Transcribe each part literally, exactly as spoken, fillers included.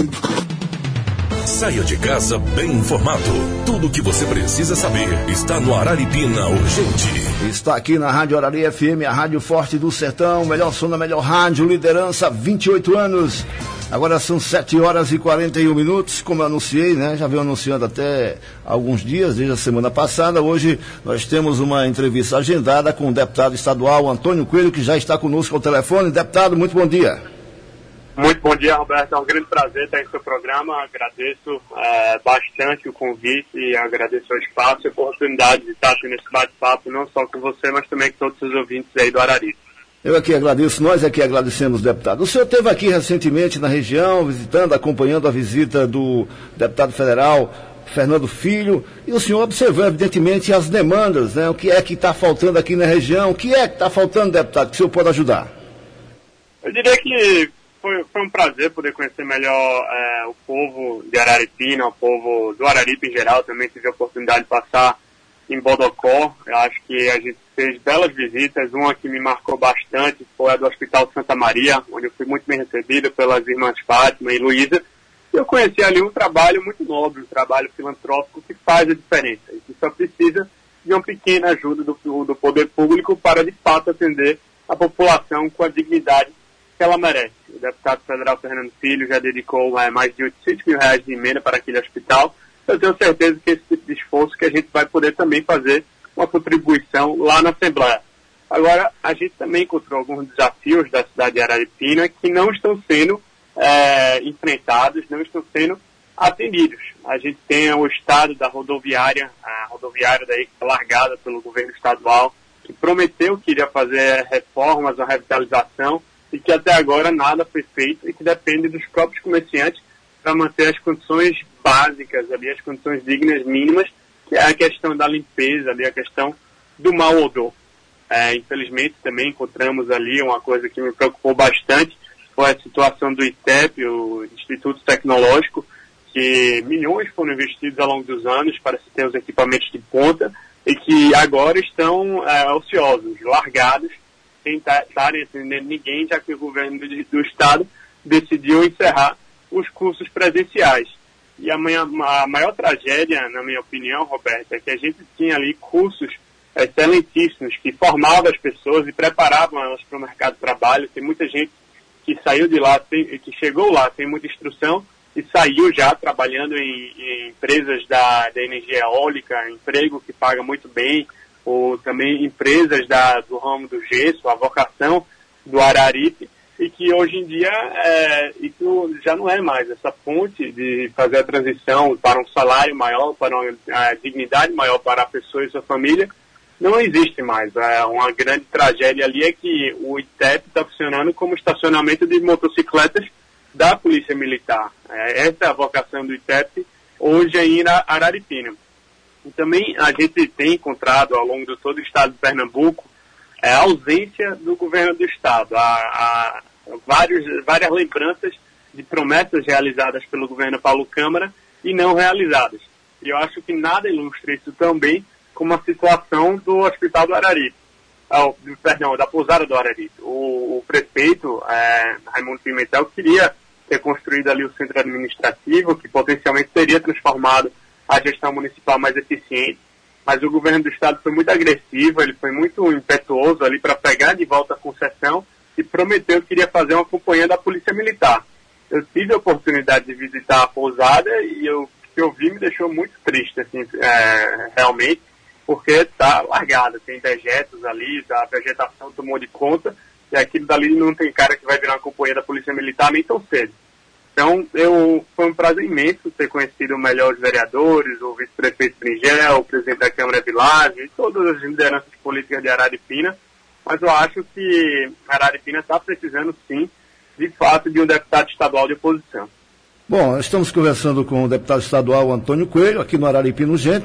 Saia de casa bem informado. Tudo o que você precisa saber está no Araripina Urgente. Está aqui na Rádio Arari F M, a Rádio Forte do Sertão, melhor som da melhor rádio, liderança, vinte e oito anos. Agora são sete horas e quarenta e um minutos, como eu anunciei, né? Já venho anunciando até alguns dias, desde a semana passada. Hoje nós temos uma entrevista agendada com o deputado estadual Antônio Coelho, que já está conosco ao telefone. Deputado, muito bom dia. Muito bom dia, Roberto. É um grande prazer estar em seu programa. Agradeço é, bastante o convite e agradeço o espaço e a oportunidade de estar aqui nesse bate-papo, não só com você, mas também com todos os ouvintes aí do Arari. Eu aqui agradeço, nós aqui agradecemos, deputado. O senhor esteve aqui recentemente na região, visitando, acompanhando a visita do deputado federal Fernando Filho, e o senhor observou, evidentemente, as demandas, né? O que é que está faltando aqui na região, o que é que está faltando, deputado, que o senhor pode ajudar? Eu diria que Foi, foi um prazer poder conhecer melhor é, o povo de Araripina, o povo do Araripe em geral. Também tive a oportunidade de passar em Bodocó. Eu acho que a gente fez belas visitas. Uma que me marcou bastante foi a do Hospital Santa Maria, onde eu fui muito bem recebido pelas irmãs Fátima e Luísa. E eu conheci ali um trabalho muito nobre, um trabalho filantrópico que faz a diferença. E que só precisa de uma pequena ajuda do, do poder público para, de fato, atender a população com a dignidade que ela merece. O deputado federal Fernando Filho já dedicou é, mais de oitocentos mil reais de emenda para aquele hospital. Eu tenho certeza que esse tipo de esforço que a gente vai poder também fazer uma contribuição lá na Assembleia. Agora, a gente também encontrou alguns desafios da cidade de Araripina que não estão sendo é, enfrentados, não estão sendo atendidos. A gente tem o estado da rodoviária, a rodoviária daí que está largada pelo governo estadual, que prometeu que iria fazer reformas, uma revitalização, e que até agora nada foi feito e que depende dos próprios comerciantes para manter as condições básicas ali, as condições dignas mínimas, que é a questão da limpeza ali, a questão do mau odor. É, infelizmente também encontramos ali uma coisa que me preocupou bastante, foi a situação do I T E P, o Instituto Tecnológico, que milhões foram investidos ao longo dos anos para se ter os equipamentos de ponta e que agora estão é, ociosos, largados, sem estarem atendendo ninguém, já que o governo do, do Estado decidiu encerrar os cursos presenciais. E a, minha, a maior tragédia, na minha opinião, Roberto, é que a gente tinha ali cursos excelentíssimos que formavam as pessoas e preparavam elas para o mercado de trabalho. Tem muita gente que saiu de lá, tem, que chegou lá sem muita instrução e saiu já trabalhando em, em empresas da, da energia eólica, emprego que paga muito bem, ou também empresas da, do ramo do gesso, a vocação do Araripe, e que hoje em dia é, isso já não é mais essa ponte de fazer a transição para um salário maior, para uma a dignidade maior para a pessoa e sua família, não existe mais. É, uma grande tragédia ali é que o I T E P está funcionando como estacionamento de motocicletas da Polícia Militar. É, essa é a vocação do I T E P hoje em Araripina. E também a gente tem encontrado ao longo de todo o estado de Pernambuco é, a ausência do governo do estado. Há, há vários, várias lembranças de promessas realizadas pelo governo Paulo Câmara e não realizadas. E eu acho que nada ilustra isso tão bem como a situação do Hospital do Araripe. Oh, perdão, da pousada do Araripe. O, o prefeito, é, Raimundo Pimentel, queria ter construído ali o centro administrativo, que potencialmente teria transformado a gestão municipal mais eficiente, mas o governo do estado foi muito agressivo, ele foi muito impetuoso ali para pegar de volta a concessão e prometeu que iria fazer uma companhia da Polícia Militar. Eu tive a oportunidade de visitar a pousada e eu, o que eu vi me deixou muito triste, assim, é, realmente, porque está largada, tem dejetos ali, a vegetação tomou de conta, e aquilo dali não tem cara que vai virar uma companhia da Polícia Militar nem tão cedo. Então, eu, foi um prazer imenso ter conhecido melhor os vereadores, o vice-prefeito Bringel, o presidente da Câmara Vilagem, todas as lideranças políticas de Araripina, mas eu acho que Araripina está precisando, sim, de fato, de um deputado estadual de oposição. Bom, estamos conversando com o deputado estadual Antônio Coelho, aqui no Araripina Urgente.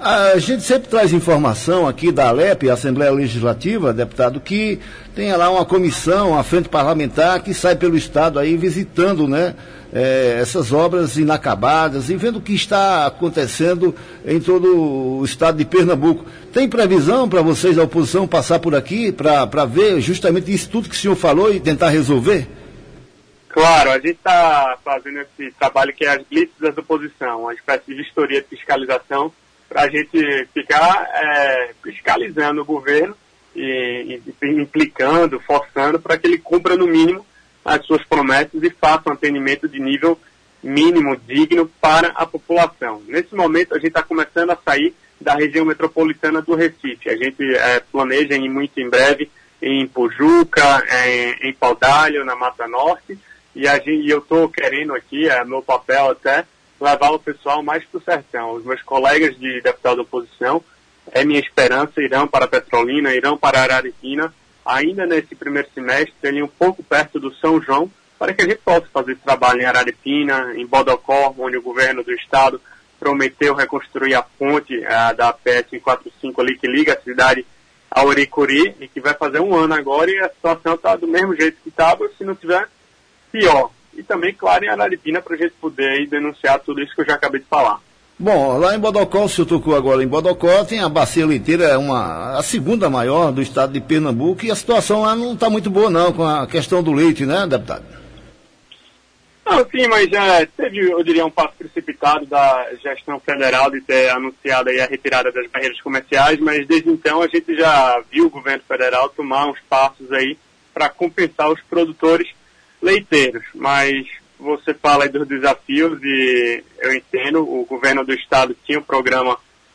A gente sempre traz informação aqui da ALEP, a Assembleia Legislativa, deputado, que tem lá uma comissão, uma frente parlamentar que sai pelo estado aí visitando, né, é, essas obras inacabadas e vendo o que está acontecendo em todo o estado de Pernambuco. Tem previsão para vocês da oposição passar por aqui para ver justamente isso tudo que o senhor falou e tentar resolver? Claro, a gente está fazendo esse trabalho que é as blitz da oposição, uma espécie de vistoria de fiscalização, para a gente ficar é, fiscalizando o governo e, e implicando, forçando para que ele cumpra no mínimo as suas promessas e faça um atendimento de nível mínimo, digno para a população. Nesse momento a gente está começando a sair da região metropolitana do Recife. A gente é, planeja ir muito em breve em Pujuca, em, em Paudalho, na Mata Norte, e, a gente, e eu estou querendo aqui, é meu papel até, levar o pessoal mais para o sertão. Os meus colegas de deputado da oposição, é minha esperança, irão para Petrolina, irão para Araripina, ainda nesse primeiro semestre, ali um pouco perto do São João, para que a gente possa fazer esse trabalho em Araripina, em Bodocó, onde o governo do estado prometeu reconstruir a ponte a, da P S cento e quarenta e cinco ali, que liga a cidade a Uricuri, e que vai fazer um ano agora, e a situação está do mesmo jeito que estava, se não tiver pior. E também, claro, em Araripina, para a gente poder aí denunciar tudo isso que eu já acabei de falar. Bom, lá em Bodocó, o senhor tocou agora em Bodocó, tem a bacia leiteira, é uma, a segunda maior do estado de Pernambuco, e a situação lá não está muito boa não, com a questão do leite, né, deputado? Não, sim, mas já teve, eu diria, um passo precipitado da gestão federal de ter anunciado aí a retirada das barreiras comerciais, mas desde então a gente já viu o governo federal tomar uns passos aí para compensar os produtores leiteiros. Mas você fala aí dos desafios e eu entendo, o governo do estado tinha um programa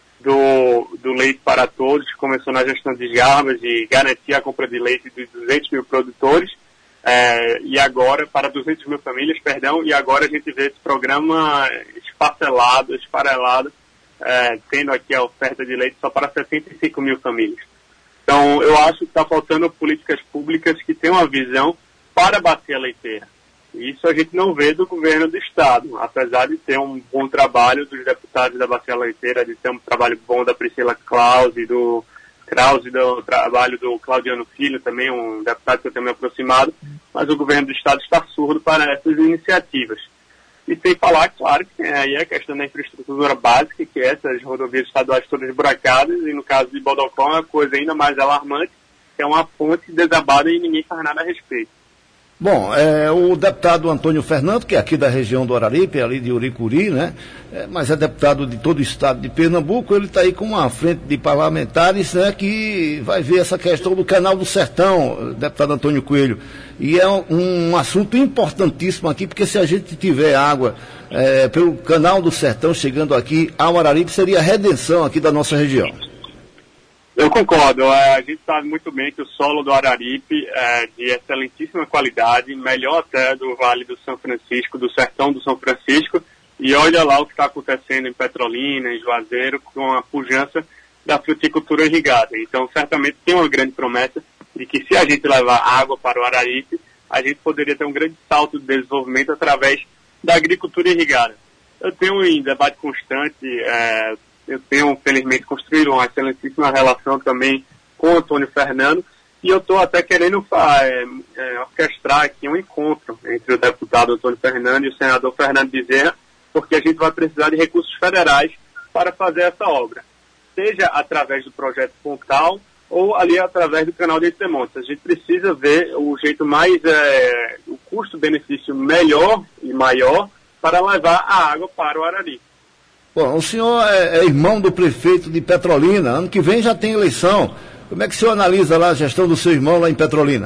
do, do leite para todos, que começou na gestão de Jarbas e garantia a compra de leite de duzentos mil produtores. É, e agora, para duzentas mil famílias, perdão, e agora a gente vê esse programa esfacelado, esfarelado, é, tendo aqui a oferta de leite só para setenta e cinco mil famílias. Então, eu acho que está faltando políticas públicas que tenham uma visão para bater a leiteira. Isso a gente não vê do governo do estado, apesar de ter um bom trabalho dos deputados da Bacia Leiteira, de ter um trabalho bom da Priscila Krause, do Krause, do trabalho do Claudiano Filho, também um deputado que eu tenho me aproximado, mas o governo do estado está surdo para essas iniciativas. E sem falar, claro, que tem aí a questão da infraestrutura básica, que é essas rodovias estaduais todas buracadas, e no caso de Bodocó é uma coisa ainda mais alarmante, que é uma ponte desabada e ninguém faz nada a respeito. Bom, é, o deputado Antônio Fernando, que é aqui da região do Araripe, ali de Uricuri, né? É, mas é deputado de todo o estado de Pernambuco, ele está aí com uma frente de parlamentares, né, que vai ver essa questão do Canal do Sertão, deputado Antônio Coelho. E é um, um assunto importantíssimo aqui, porque se a gente tiver água é, pelo Canal do Sertão chegando aqui ao Araripe, seria a redenção aqui da nossa região. Eu concordo. A gente sabe muito bem que o solo do Araripe é de excelentíssima qualidade, melhor até do Vale do São Francisco, do Sertão do São Francisco, e olha lá o que está acontecendo em Petrolina, em Juazeiro, com a pujança da fruticultura irrigada. Então, certamente tem uma grande promessa de que se a gente levar água para o Araripe, a gente poderia ter um grande salto de desenvolvimento através da agricultura irrigada. Eu tenho em debate constante... É, eu tenho, felizmente, construído uma excelentíssima relação também com o Antônio Fernando, e eu estou até querendo é, é, orquestrar aqui um encontro entre o deputado Antônio Fernando e o senador Fernando Bezerra, porque a gente vai precisar de recursos federais para fazer essa obra, seja através do projeto Pontal ou ali através do canal de Entremontes. A gente precisa ver o jeito mais, é, o custo-benefício melhor e maior para levar a água para o Araripe. Bom, o senhor é, é irmão do prefeito de Petrolina, ano que vem já tem eleição. Como é que o senhor analisa lá a gestão do seu irmão lá em Petrolina?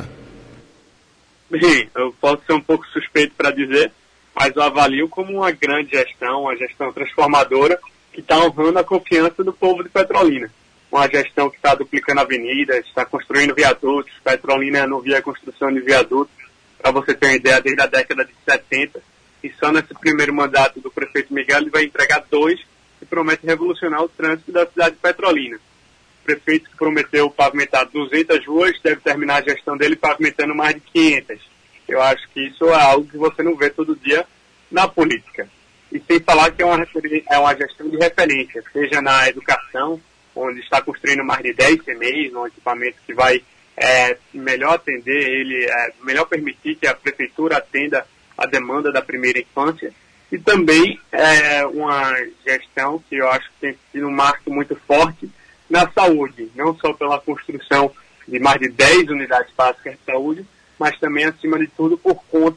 Bem, eu posso ser um pouco suspeito para dizer, mas eu avalio como uma grande gestão, uma gestão transformadora, que está honrando a confiança do povo de Petrolina. Uma gestão que está duplicando avenidas, está construindo viadutos. Petrolina não via a construção de viadutos, para você ter uma ideia, desde a década de setenta. E só nesse primeiro mandato do prefeito Miguel ele vai entregar dois que promete revolucionar o trânsito da cidade de Petrolina. O prefeito que prometeu pavimentar duzentas ruas deve terminar a gestão dele pavimentando mais de quinhentas. Eu acho que isso é algo que você não vê todo dia na política. E sem falar que é uma, é uma gestão de referência, seja na educação, onde está construindo mais de dez C M Es, um equipamento que vai é, melhor atender ele, é, melhor permitir que a prefeitura atenda a demanda da primeira infância, e também é, uma gestão que eu acho que tem sido um marco muito forte na saúde, não só pela construção de mais de dez unidades básicas de saúde, mas também, acima de tudo, por conta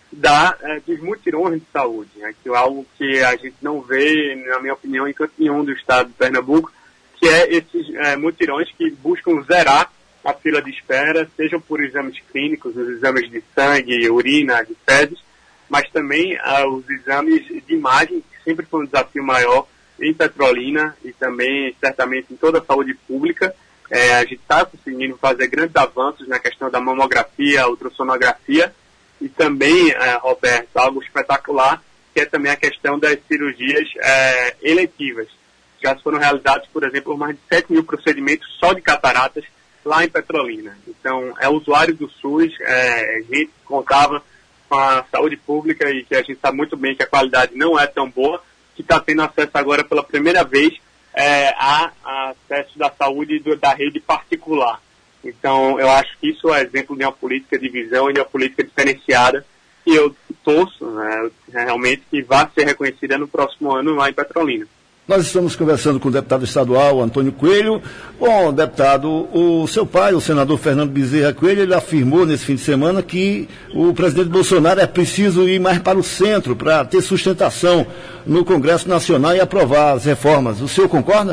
da, é, dos mutirões de saúde, né, que é algo que a gente não vê, na minha opinião, em canto nenhum do estado de Pernambuco, que é esses é, mutirões que buscam zerar a fila de espera, sejam por exames clínicos, os exames de sangue, urina, de fezes, mas também ah, os exames de imagem, que sempre foi um desafio maior em Petrolina e também, certamente, em toda a saúde pública. É, a gente está conseguindo fazer grandes avanços na questão da mamografia, ultrassonografia e também, é, Roberto, algo espetacular, que é também a questão das cirurgias é, eletivas. Já foram realizados, por exemplo, mais de sete mil procedimentos só de cataratas lá em Petrolina. Então, é usuário do SUS, é, a gente contava com a saúde pública e que a gente sabe muito bem que a qualidade não é tão boa, que está tendo acesso agora pela primeira vez é, a, a acesso da saúde do, da rede particular. Então, eu acho que isso é exemplo de uma política de visão e de uma política diferenciada que eu torço, né, realmente, que vai ser reconhecida no próximo ano lá em Petrolina. Nós estamos conversando com o deputado estadual Antônio Coelho. Bom, deputado, o seu pai, o senador Fernando Bezerra Coelho, ele afirmou nesse fim de semana que o presidente Bolsonaro é preciso ir mais para o centro para ter sustentação no Congresso Nacional e aprovar as reformas. O senhor concorda?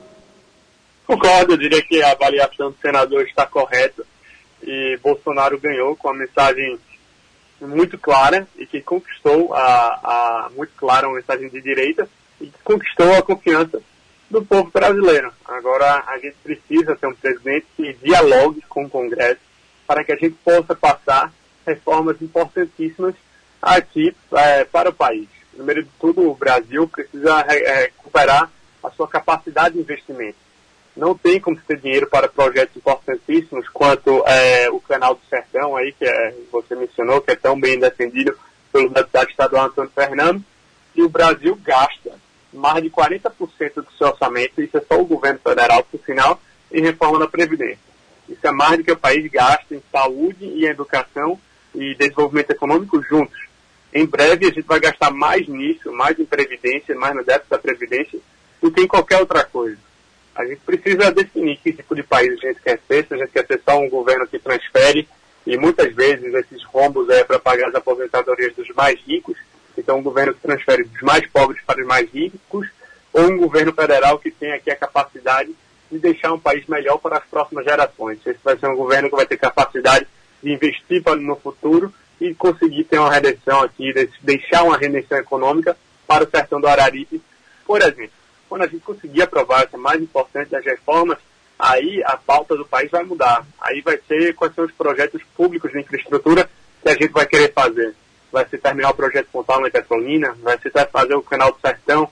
Concordo, eu diria que a avaliação do senador está correta e Bolsonaro ganhou com a mensagem muito clara e que conquistou a, a muito clara uma mensagem de direita e conquistou a confiança do povo brasileiro. Agora a gente precisa ter um presidente que dialogue com o Congresso para que a gente possa passar reformas importantíssimas aqui é, para o país. Primeiro de tudo, o Brasil precisa é, recuperar a sua capacidade de investimento. Não tem como ter dinheiro para projetos importantíssimos quanto é, o Canal do Sertão, aí, que é, você mencionou, que é tão bem defendido pelo deputado estadual Antônio Fernando, e o Brasil gasta mais de quarenta por cento do seu orçamento, isso é só o governo federal, por sinal, em reforma da Previdência. Isso é mais do que o país gasta em saúde e educação e desenvolvimento econômico juntos. Em breve a gente vai gastar mais nisso, mais em Previdência, mais no déficit da Previdência, do que em qualquer outra coisa. A gente precisa definir que tipo de país a gente quer ser, se a gente quer ser só um governo que transfere, e muitas vezes esses rombos é para pagar as aposentadorias dos mais ricos, então um governo que transfere dos mais pobres para os mais ricos, ou um governo federal que tem aqui a capacidade de deixar um país melhor para as próximas gerações. Esse vai ser um governo que vai ter capacidade de investir no futuro e conseguir ter uma redenção aqui, deixar uma redenção econômica para o sertão do Araripe. Por exemplo, quando a gente conseguir aprovar essa mais importante das reformas, aí a pauta do país vai mudar. Aí vai ser quais são os projetos públicos de infraestrutura que a gente vai querer fazer. Vai ser terminar o projeto Pontal em Petrolina, vai ser fazer o Canal do Sertão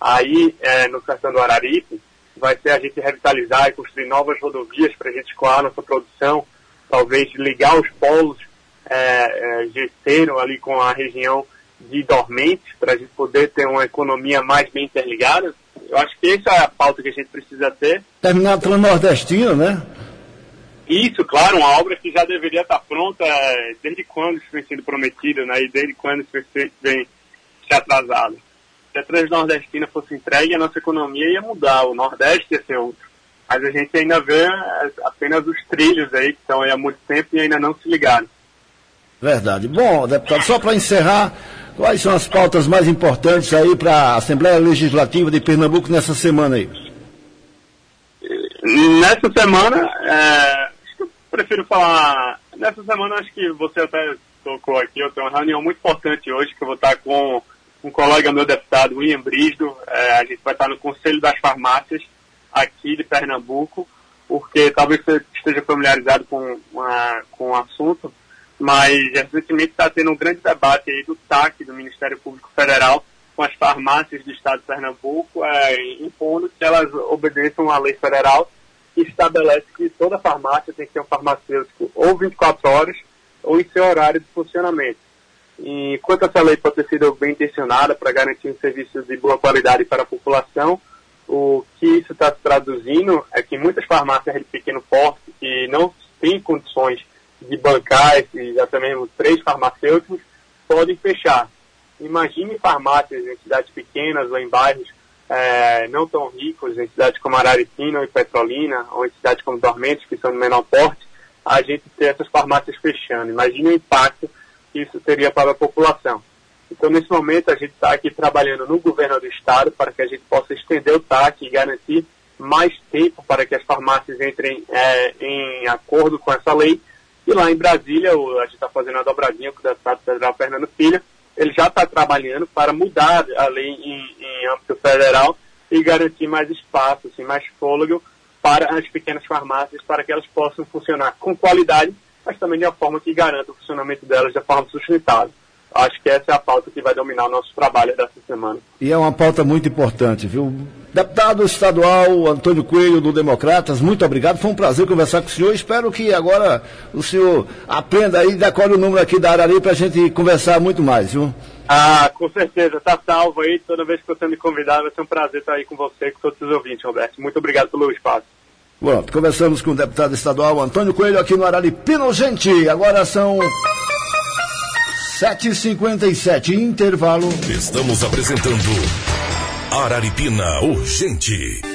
aí é, no sertão do Araripe, vai ser a gente revitalizar e construir novas rodovias para a gente escoar nossa produção, talvez ligar os polos é, é, gesseiro ali com a região de Dormentes, para a gente poder ter uma economia mais bem interligada. Eu acho que essa é a pauta que a gente precisa ter. Terminar pelo Nordestino, né? Isso, claro, uma obra que já deveria estar pronta desde quando isso vem sendo prometido, né? E desde quando isso vem se atrasado. Se a Transnordestina fosse entregue, a nossa economia ia mudar, o Nordeste ia ser outro. Mas a gente ainda vê apenas os trilhos aí, que estão aí há muito tempo e ainda não se ligaram. Verdade. Bom, deputado, só para encerrar, quais são as pautas mais importantes aí para a Assembleia Legislativa de Pernambuco nessa semana aí? Nessa semana, é, acho que eu prefiro falar, nessa semana acho que você até tocou aqui, eu tenho uma reunião muito importante hoje, que eu vou estar com um colega meu deputado, William Brisdo, é, a gente vai estar no Conselho das Farmácias aqui de Pernambuco, porque talvez você esteja familiarizado com, uma, com o assunto, mas recentemente está tendo um grande debate aí do T A C, do Ministério Público Federal, com as farmácias do estado de Pernambuco, é, impondo que elas obedeçam à lei federal que estabelece que toda farmácia tem que ter um farmacêutico ou vinte e quatro horas ou em seu horário de funcionamento. E enquanto essa lei pode ter sido bem intencionada para garantir um serviço de boa qualidade para a população, o que isso está traduzindo é que muitas farmácias de pequeno porte que não têm condições de bancar esses até mesmo três farmacêuticos podem fechar. Imagine farmácias em cidades pequenas ou em bairros é, não tão ricos, em cidades como Araripina ou Petrolina, ou em cidades como Dormentes, que são de menor porte, a gente ter essas farmácias fechando. Imagine o impacto que isso teria para a população. Então, nesse momento, a gente está aqui trabalhando no governo do Estado para que a gente possa estender o T A C e garantir mais tempo para que as farmácias entrem é, em acordo com essa lei. E lá em Brasília, o, a gente está fazendo a dobradinha com o deputado federal Fernando Filho, ele já está trabalhando para mudar a lei em, em âmbito federal e garantir mais espaço, assim, mais fôlego para as pequenas farmácias, para que elas possam funcionar com qualidade, mas também de uma forma que garanta o funcionamento delas de forma sustentável. Acho que essa é a pauta que vai dominar o nosso trabalho dessa semana. E é uma pauta muito importante, viu? Deputado estadual Antônio Coelho, do Democratas, muito obrigado. Foi um prazer conversar com o senhor. Espero que agora o senhor aprenda aí, decore o número aqui da Arari para a gente conversar muito mais, viu? Ah, com certeza. Tá salvo aí. Toda vez que você me convidar, vai ser um prazer estar aí com você e com todos os ouvintes, Roberto. Muito obrigado pelo espaço. Pronto, conversamos com o deputado estadual Antônio Coelho aqui no Araripina Urgente. Agora são sete e cinquenta e sete, intervalo. Estamos apresentando Araripina Urgente.